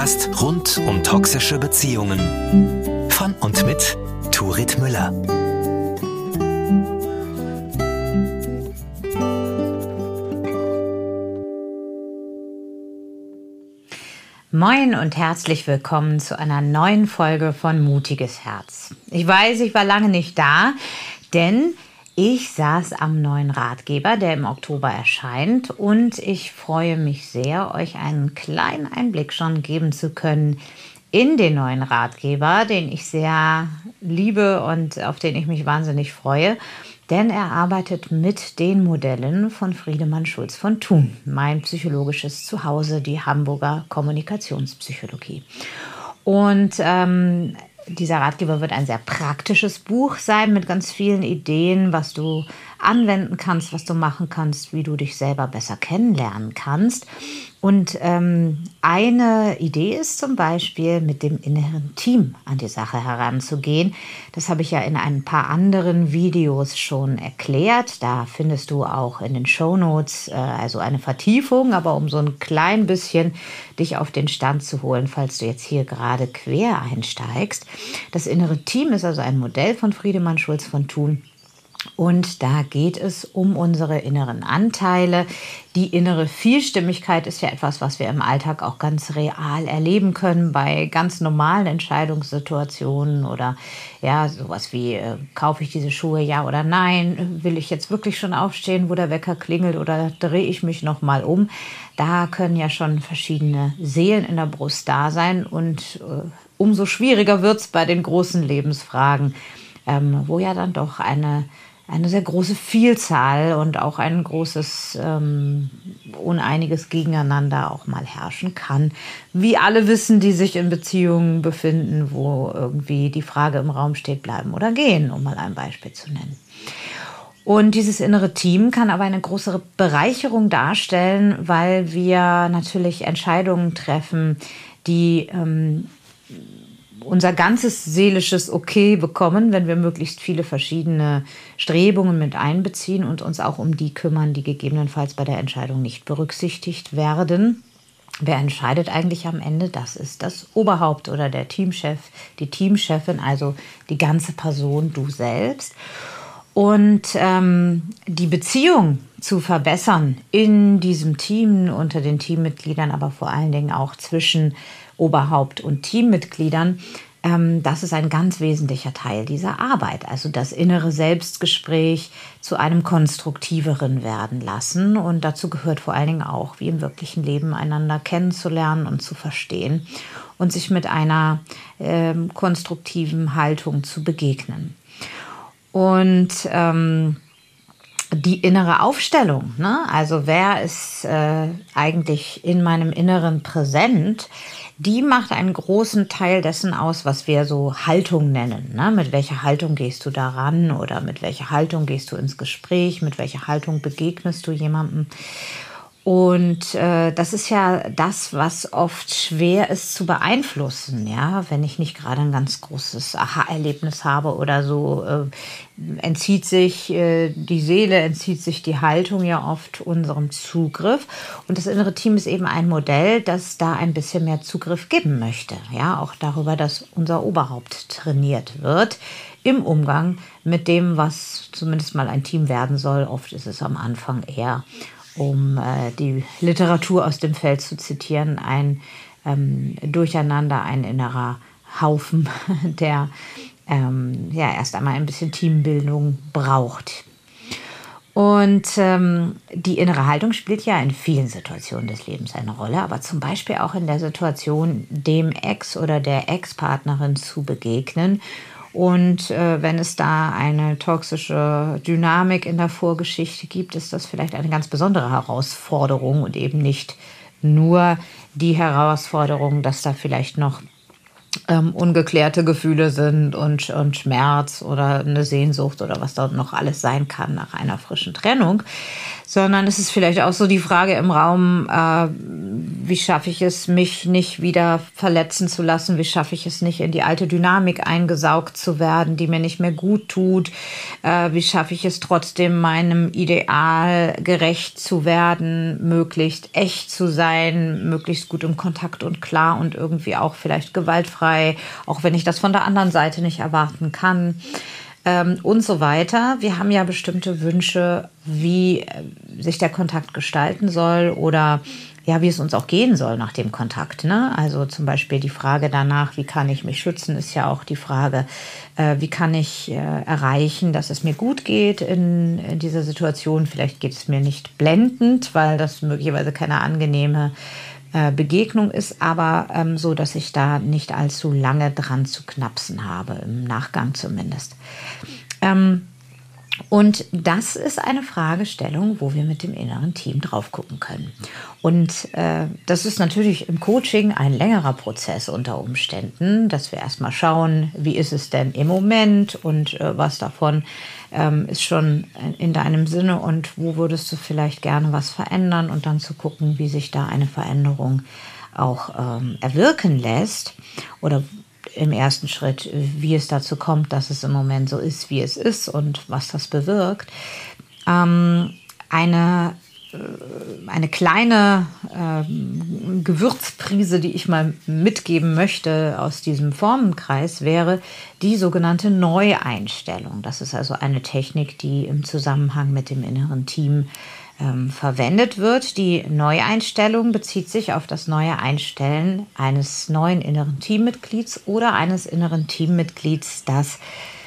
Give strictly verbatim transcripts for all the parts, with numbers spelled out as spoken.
Podcast rund um toxische Beziehungen. Von und mit Turit Müller. Moin und herzlich willkommen zu einer neuen Folge von Mutiges Herz. Ich weiß, ich war lange nicht da, denn ich saß am neuen Ratgeber, der im Oktober erscheint, und ich freue mich sehr, euch einen kleinen Einblick schon geben zu können in den neuen Ratgeber, den ich sehr liebe und auf den ich mich wahnsinnig freue. Denn er arbeitet mit den Modellen von Friedemann Schulz von Thun, mein psychologisches Zuhause, die Hamburger Kommunikationspsychologie. Und ähm, dieser Ratgeber wird ein sehr praktisches Buch sein mit ganz vielen Ideen, was du anwenden kannst, was du machen kannst, wie du dich selber besser kennenlernen kannst. Und ähm, eine Idee ist zum Beispiel, mit dem inneren Team an die Sache heranzugehen. Das habe ich ja in ein paar anderen Videos schon erklärt. Da findest du auch in den Shownotes äh, also eine Vertiefung, aber um so ein klein bisschen dich auf den Stand zu holen, falls du jetzt hier gerade quer einsteigst. Das innere Team ist also ein Modell von Friedemann Schulz von Thun. Und da geht es um unsere inneren Anteile. Die innere Vielstimmigkeit ist ja etwas, was wir im Alltag auch ganz real erleben können, bei ganz normalen Entscheidungssituationen oder ja, sowas wie, äh, kaufe ich diese Schuhe, ja oder nein? Will ich jetzt wirklich schon aufstehen, wo der Wecker klingelt, oder drehe ich mich nochmal um? Da können ja schon verschiedene Seelen in der Brust da sein, und äh, umso schwieriger wird es bei den großen Lebensfragen, ähm, wo ja dann doch eine eine sehr große Vielzahl und auch ein großes ähm, Uneiniges Gegeneinander auch mal herrschen kann. Wie alle wissen, die sich in Beziehungen befinden, wo irgendwie die Frage im Raum steht, bleiben oder gehen, um mal ein Beispiel zu nennen. Und dieses innere Team kann aber eine größere Bereicherung darstellen, weil wir natürlich Entscheidungen treffen, die ähm, unser ganzes seelisches Okay bekommen, wenn wir möglichst viele verschiedene Strebungen mit einbeziehen und uns auch um die kümmern, die gegebenenfalls bei der Entscheidung nicht berücksichtigt werden. Wer entscheidet eigentlich am Ende? Das ist das Oberhaupt oder der Teamchef, die Teamchefin, also die ganze Person, du selbst. Und ähm, die Beziehung zu verbessern in diesem Team, unter den Teammitgliedern, aber vor allen Dingen auch zwischen Oberhaupt und Teammitgliedern, ähm, das ist ein ganz wesentlicher Teil dieser Arbeit. Also das innere Selbstgespräch zu einem konstruktiveren werden lassen. Und dazu gehört vor allen Dingen auch, wie im wirklichen Leben, einander kennenzulernen und zu verstehen und sich mit einer ähm, konstruktiven Haltung zu begegnen. Und ähm, die innere Aufstellung, ne? Also wer ist äh, eigentlich in meinem Inneren präsent, die macht einen großen Teil dessen aus, was wir so Haltung nennen. Ne? Mit welcher Haltung gehst du daran oder mit welcher Haltung gehst du ins Gespräch, mit welcher Haltung begegnest du jemandem. Und äh, das ist ja das, was oft schwer ist zu beeinflussen, ja, wenn ich nicht gerade ein ganz großes Aha-Erlebnis habe oder so, äh, entzieht sich äh, die Seele, entzieht sich die Haltung ja oft unserem Zugriff. Und das innere Team ist eben ein Modell, das da ein bisschen mehr Zugriff geben möchte, ja, auch darüber, dass unser Oberhaupt trainiert wird im Umgang mit dem, was zumindest mal ein Team werden soll. Oft ist es am Anfang eher, um äh, die Literatur aus dem Feld zu zitieren, ein ähm, Durcheinander, ein innerer Haufen, der ähm, ja erst einmal ein bisschen Teambildung braucht. Und ähm, die innere Haltung spielt ja in vielen Situationen des Lebens eine Rolle, aber zum Beispiel auch in der Situation, dem Ex oder der Ex-Partnerin zu begegnen. Und äh, wenn es da eine toxische Dynamik in der Vorgeschichte gibt, ist das vielleicht eine ganz besondere Herausforderung und eben nicht nur die Herausforderung, dass da vielleicht noch ähm, ungeklärte Gefühle sind und, und Schmerz oder eine Sehnsucht oder was dort noch alles sein kann nach einer frischen Trennung, sondern es ist vielleicht auch so die Frage im Raum, äh, wie schaffe ich es, mich nicht wieder verletzen zu lassen, wie schaffe ich es nicht, in die alte Dynamik eingesaugt zu werden, die mir nicht mehr gut tut, äh, wie schaffe ich es trotzdem, meinem Ideal gerecht zu werden, möglichst echt zu sein, möglichst gut im Kontakt und klar und irgendwie auch vielleicht gewaltfrei, auch wenn ich das von der anderen Seite nicht erwarten kann. Ähm, und so weiter. Wir haben ja bestimmte Wünsche, wie äh, sich der Kontakt gestalten soll oder ja, wie es uns auch gehen soll nach dem Kontakt. Ne? Also zum Beispiel die Frage danach, wie kann ich mich schützen, ist ja auch die Frage, äh, wie kann ich äh, erreichen, dass es mir gut geht in, in dieser Situation. Vielleicht geht es mir nicht blendend, weil das möglicherweise keine angenehme Begegnung ist, aber ähm, so, dass ich da nicht allzu lange dran zu knapsen habe, im Nachgang zumindest. Ähm, und das ist eine Fragestellung, wo wir mit dem inneren Team drauf gucken können. Und äh, das ist natürlich im Coaching ein längerer Prozess unter Umständen, dass wir erstmal schauen, wie ist es denn im Moment und äh, was davon ähm, ist schon in deinem Sinne und wo würdest du vielleicht gerne was verändern und dann zu gucken, wie sich da eine Veränderung auch ähm, erwirken lässt oder im ersten Schritt, wie es dazu kommt, dass es im Moment so ist, wie es ist und was das bewirkt. Ähm, eine, äh, eine kleine äh, Gewürzprise, die ich mal mitgeben möchte aus diesem Formenkreis, wäre die sogenannte Neueinstellung. Das ist also eine Technik, die im Zusammenhang mit dem inneren Team Ähm, verwendet wird. Die Neueinstellung bezieht sich auf das neue Einstellen eines neuen inneren Teammitglieds oder eines inneren Teammitglieds, das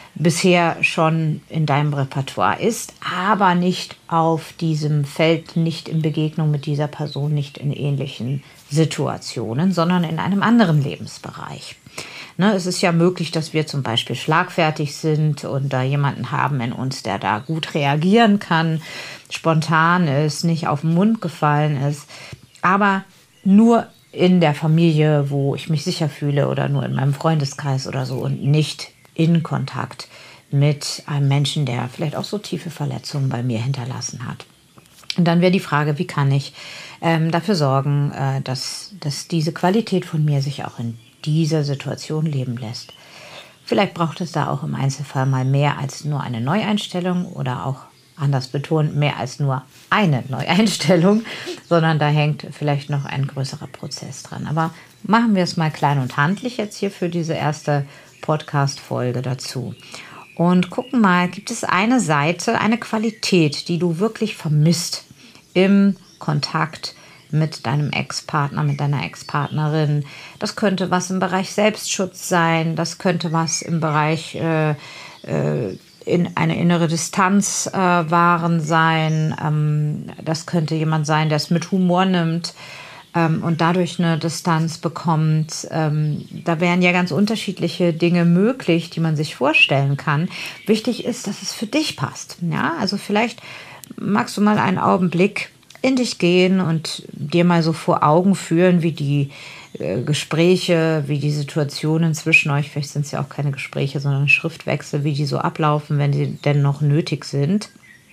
bisher schon in deinem Repertoire ist, aber nicht auf diesem Feld, nicht in Begegnung mit dieser Person, nicht in ähnlichen Situationen, sondern in einem anderen Lebensbereich. Ne, es ist ja möglich, dass wir zum Beispiel schlagfertig sind und da jemanden haben in uns, der da gut reagieren kann, spontan ist, nicht auf den Mund gefallen ist, aber nur in der Familie, wo ich mich sicher fühle oder nur in meinem Freundeskreis oder so und nicht in Kontakt mit einem Menschen, der vielleicht auch so tiefe Verletzungen bei mir hinterlassen hat. Und dann wäre die Frage, wie kann ich ähm, dafür sorgen, äh, dass, dass diese Qualität von mir sich auch in dieser Situation leben lässt. Vielleicht braucht es da auch im Einzelfall mal mehr als nur eine Neueinstellung oder auch anders betont, mehr als nur eine Neueinstellung, sondern da hängt vielleicht noch ein größerer Prozess dran. Aber machen wir es mal klein und handlich jetzt hier für diese erste Podcast-Folge dazu. Und gucken mal, gibt es eine Seite, eine Qualität, die du wirklich vermisst im Kontakt mit deinem Ex-Partner, mit deiner Ex-Partnerin. Das könnte was im Bereich Selbstschutz sein, das könnte was im Bereich äh, äh, in eine innere Distanz äh, wahren sein. Ähm, das könnte jemand sein, der es mit Humor nimmt ähm, und dadurch eine Distanz bekommt. Ähm, da wären ja ganz unterschiedliche Dinge möglich, die man sich vorstellen kann. Wichtig ist, dass es für dich passt. Ja? Also vielleicht magst du mal einen Augenblick in dich gehen und dir mal so vor Augen führen, wie die äh, Gespräche, wie die Situationen zwischen euch, vielleicht sind es ja auch keine Gespräche, sondern Schriftwechsel, wie die so ablaufen, wenn die denn noch nötig sind.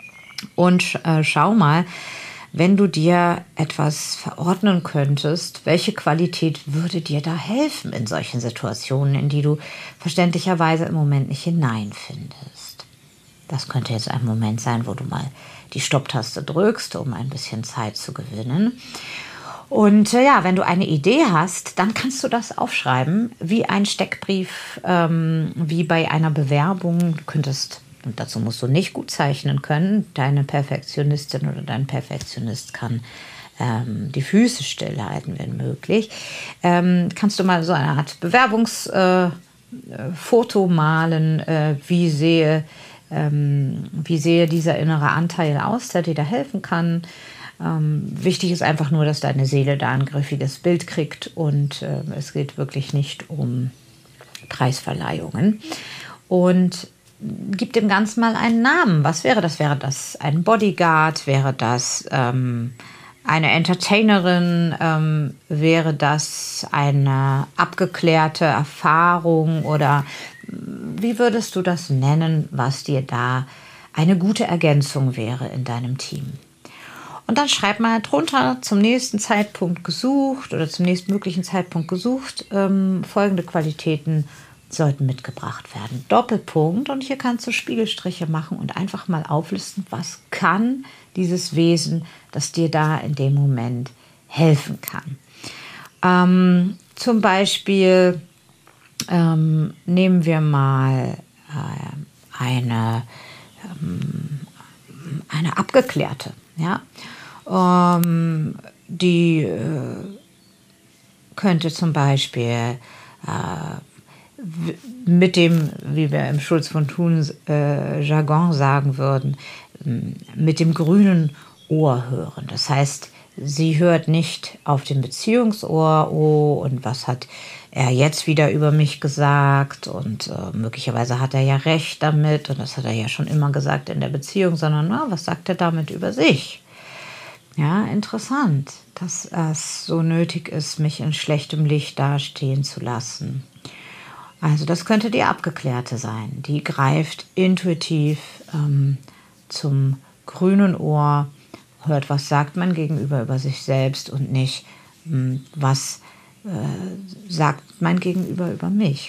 Und äh, schau mal, wenn du dir etwas verordnen könntest, welche Qualität würde dir da helfen in solchen Situationen, in die du verständlicherweise im Moment nicht hineinfindest. Das könnte jetzt ein Moment sein, wo du mal die Stopptaste drückst, um ein bisschen Zeit zu gewinnen. Und äh, ja, wenn du eine Idee hast, dann kannst du das aufschreiben, wie ein Steckbrief, ähm, wie bei einer Bewerbung. Du könntest, und dazu musst du nicht gut zeichnen können, deine Perfektionistin oder dein Perfektionist kann ähm, die Füße stillhalten, wenn möglich. Ähm, kannst du mal so eine Art Bewerbungsfoto äh, malen, äh, wie sehe Ähm, wie sehe dieser innere Anteil aus, der dir da helfen kann. Ähm, wichtig ist einfach nur, dass deine Seele da ein griffiges Bild kriegt und äh, es geht wirklich nicht um Preisverleihungen. Und gib dem Ganzen mal einen Namen. Was wäre das? Wäre das ein Bodyguard? Wäre das ähm, eine Entertainerin? Ähm, wäre das eine abgeklärte Erfahrung oder wie würdest du das nennen, was dir da eine gute Ergänzung wäre in deinem Team? Und dann schreib mal drunter, zum nächsten Zeitpunkt gesucht oder zum nächstmöglichen Zeitpunkt gesucht, ähm, folgende Qualitäten sollten mitgebracht werden. Doppelpunkt, und hier kannst du Spiegelstriche machen und einfach mal auflisten, was kann dieses Wesen, das dir da in dem Moment helfen kann. Ähm, zum Beispiel ähm, nehmen wir mal äh, eine, ähm, eine abgeklärte, ja, ähm, die äh, könnte zum Beispiel äh, mit dem, wie wir im Schulz von Thun äh, Jargon sagen würden, mit dem grünen Ohr hören. Das heißt, sie hört nicht auf dem Beziehungsohr, oh, und was hat er jetzt wieder über mich gesagt und äh, möglicherweise hat er ja recht damit und das hat er ja schon immer gesagt in der Beziehung, sondern na, was sagt er damit über sich? Ja, interessant, dass es so nötig ist, mich in schlechtem Licht dastehen zu lassen. Also das könnte die Abgeklärte sein. Die greift intuitiv ähm, zum grünen Ohr, hört, was sagt man gegenüber über sich selbst und nicht, ähm, was äh, sagt mein Gegenüber über mich.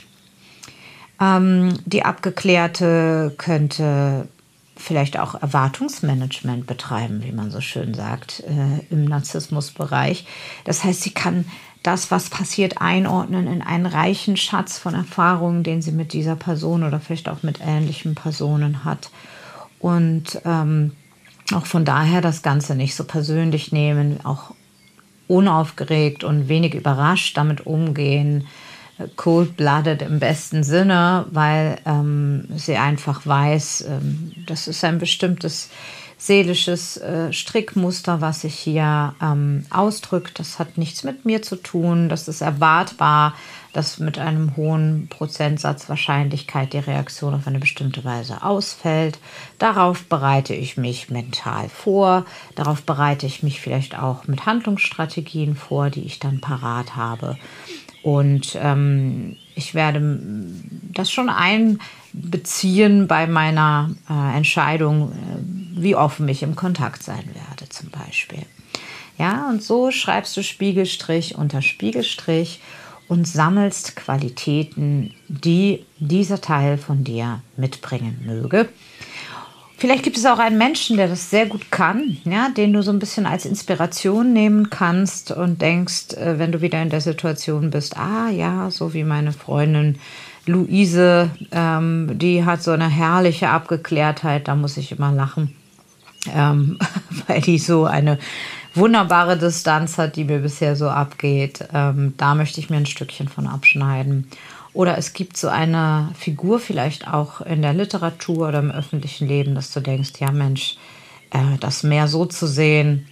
Ähm, die Abgeklärte könnte vielleicht auch Erwartungsmanagement betreiben, wie man so schön sagt, äh, im Narzissmusbereich. Das heißt, sie kann das, was passiert, einordnen in einen reichen Schatz von Erfahrungen, den sie mit dieser Person oder vielleicht auch mit ähnlichen Personen hat. Und ähm, auch von daher das Ganze nicht so persönlich nehmen, auch unaufgeregt und wenig überrascht damit umgehen, cold-blooded im besten Sinne, weil ähm, sie einfach weiß, ähm, das ist ein bestimmtes seelisches äh, Strickmuster, was sich hier ähm, ausdrückt. Das hat nichts mit mir zu tun. Das ist erwartbar, dass mit einem hohen Prozentsatz Wahrscheinlichkeit die Reaktion auf eine bestimmte Weise ausfällt. Darauf bereite ich mich mental vor. Darauf bereite ich mich vielleicht auch mit Handlungsstrategien vor, die ich dann parat habe. Und ähm, ich werde das schon einbeziehen bei meiner äh, Entscheidung, äh, wie offen ich im Kontakt sein werde zum Beispiel. Ja, und so schreibst du Spiegelstrich unter Spiegelstrich und sammelst Qualitäten, die dieser Teil von dir mitbringen möge. Vielleicht gibt es auch einen Menschen, der das sehr gut kann, ja, den du so ein bisschen als Inspiration nehmen kannst und denkst, äh, wenn du wieder in der Situation bist, ah ja, so wie meine Freundin Luise, ähm, die hat so eine herrliche Abgeklärtheit, da muss ich immer lachen, ähm, weil die so eine wunderbare Distanz hat, die mir bisher so abgeht. Ähm, da möchte ich mir ein Stückchen von abschneiden. Oder es gibt so eine Figur vielleicht auch in der Literatur oder im öffentlichen Leben, dass du denkst, ja Mensch, äh, das mehr so zu sehen,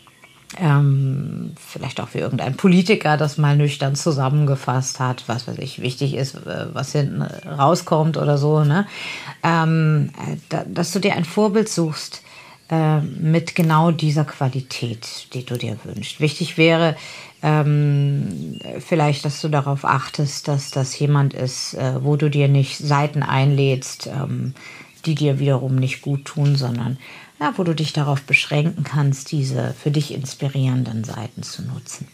ähm, vielleicht auch wie irgendein Politiker das mal nüchtern zusammengefasst hat, was weiß ich, wichtig ist, äh, was hinten rauskommt oder so, ne? Ähm, da, dass du dir ein Vorbild suchst äh, mit genau dieser Qualität, die du dir wünschst. Wichtig wäre, Ähm, vielleicht, dass du darauf achtest, dass das jemand ist, äh, wo du dir nicht Seiten einlädst, ähm, die dir wiederum nicht gut tun, sondern ja, wo du dich darauf beschränken kannst, diese für dich inspirierenden Seiten zu nutzen.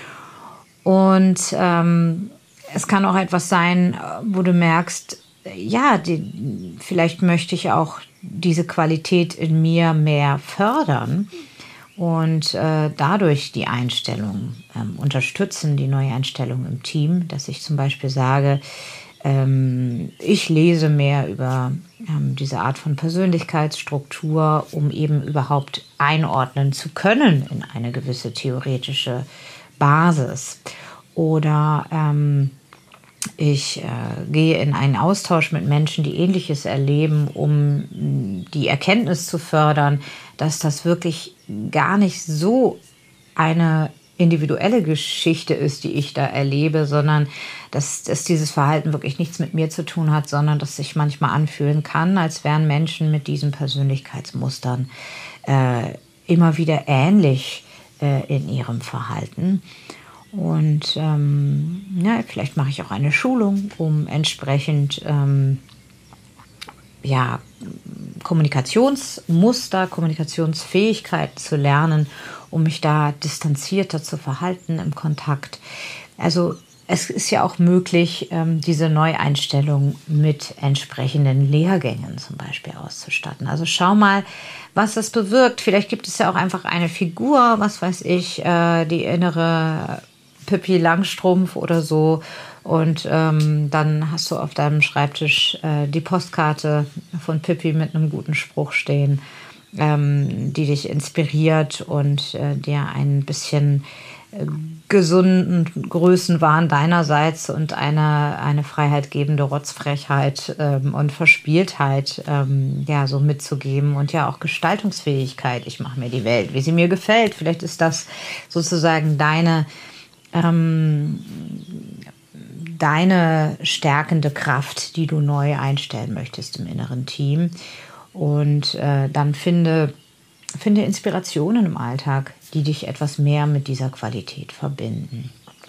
Und ähm, es kann auch etwas sein, wo du merkst, ja, die, vielleicht möchte ich auch diese Qualität in mir mehr fördern. Und äh, dadurch die Einstellung ähm, unterstützen, die neue Einstellung im Team, dass ich zum Beispiel sage, ähm, ich lese mehr über ähm, diese Art von Persönlichkeitsstruktur, um eben überhaupt einordnen zu können in eine gewisse theoretische Basis. Oder ähm, ich äh, gehe in einen Austausch mit Menschen, die Ähnliches erleben, um die Erkenntnis zu fördern, dass das wirklich gar nicht so eine individuelle Geschichte ist, die ich da erlebe, sondern dass, dass dieses Verhalten wirklich nichts mit mir zu tun hat, sondern dass sich manchmal anfühlen kann, als wären Menschen mit diesen Persönlichkeitsmustern äh, immer wieder ähnlich äh, in ihrem Verhalten. Und ähm, ja, vielleicht mache ich auch eine Schulung, um entsprechend ähm, ja, Kommunikationsmuster, Kommunikationsfähigkeit zu lernen, um mich da distanzierter zu verhalten im Kontakt. Also es ist ja auch möglich, ähm, diese Neueinstellung mit entsprechenden Lehrgängen zum Beispiel auszustatten. Also schau mal, was das bewirkt. Vielleicht gibt es ja auch einfach eine Figur, was weiß ich, äh, die innere Pippi Langstrumpf oder so. Und ähm, dann hast du auf deinem Schreibtisch äh, die Postkarte von Pippi mit einem guten Spruch stehen, ähm, die dich inspiriert und äh, dir ein bisschen äh, gesunden Größenwahn deinerseits und eine, eine freiheitgebende Rotzfrechheit ähm, und Verspieltheit ähm, ja, so mitzugeben und ja auch Gestaltungsfähigkeit. Ich mache mir die Welt, wie sie mir gefällt. Vielleicht ist das sozusagen deine ähm, deine stärkende Kraft, die du neu einstellen möchtest im inneren Team. Und äh, dann finde, finde Inspirationen im Alltag, die dich etwas mehr mit dieser Qualität verbinden.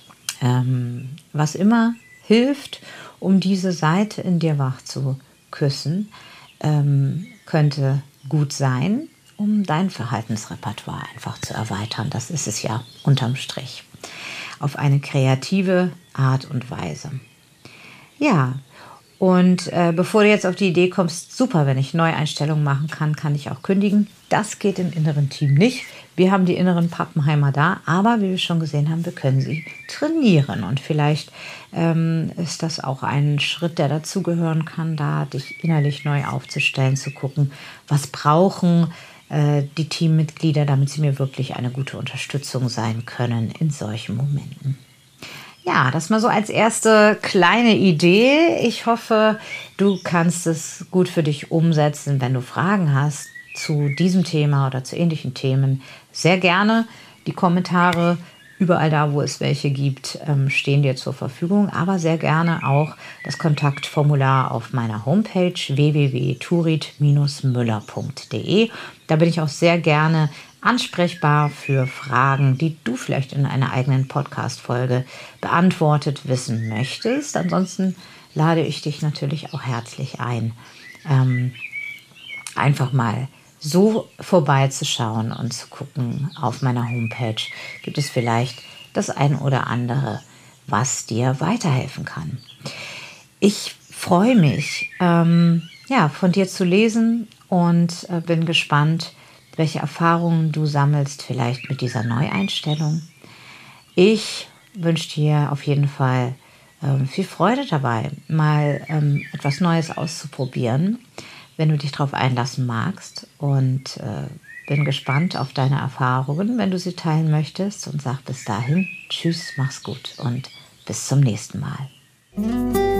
Ähm, was immer hilft, um diese Seite in dir wach zu küssen, ähm, könnte gut sein, um dein Verhaltensrepertoire einfach zu erweitern. Das ist es ja unterm Strich. Auf eine kreative Art und Weise. Ja, und äh, bevor du jetzt auf die Idee kommst, super, wenn ich Neueinstellungen machen kann, kann ich auch kündigen. Das geht im inneren Team nicht. Wir haben die inneren Pappenheimer da, aber wie wir schon gesehen haben, wir können sie trainieren. Und vielleicht ähm, ist das auch ein Schritt, der dazugehören kann, da dich innerlich neu aufzustellen, zu gucken, was brauchen die Teammitglieder, damit sie mir wirklich eine gute Unterstützung sein können in solchen Momenten. Ja, das mal so als erste kleine Idee. Ich hoffe, du kannst es gut für dich umsetzen. Wenn du Fragen hast zu diesem Thema oder zu ähnlichen Themen, sehr gerne. Die Kommentare überall da, wo es welche gibt, stehen dir zur Verfügung, aber sehr gerne auch das Kontaktformular auf meiner Homepage w w w punkt turit Bindestrich müller punkt de. Da bin ich auch sehr gerne ansprechbar für Fragen, die du vielleicht in einer eigenen Podcast-Folge beantwortet wissen möchtest. Ansonsten lade ich dich natürlich auch herzlich ein, ähm, einfach mal so vorbeizuschauen und zu gucken, auf meiner Homepage gibt es vielleicht das ein oder andere, was dir weiterhelfen kann. Ich freue mich, ähm, ja, von dir zu lesen und äh, bin gespannt, welche Erfahrungen du sammelst, vielleicht mit dieser Neueinstellung. Ich wünsche dir auf jeden Fall ähm, viel Freude dabei, mal ähm, etwas Neues auszuprobieren, wenn du dich darauf einlassen magst, und äh, bin gespannt auf deine Erfahrungen, wenn du sie teilen möchtest, und sag bis dahin, tschüss, mach's gut und bis zum nächsten Mal.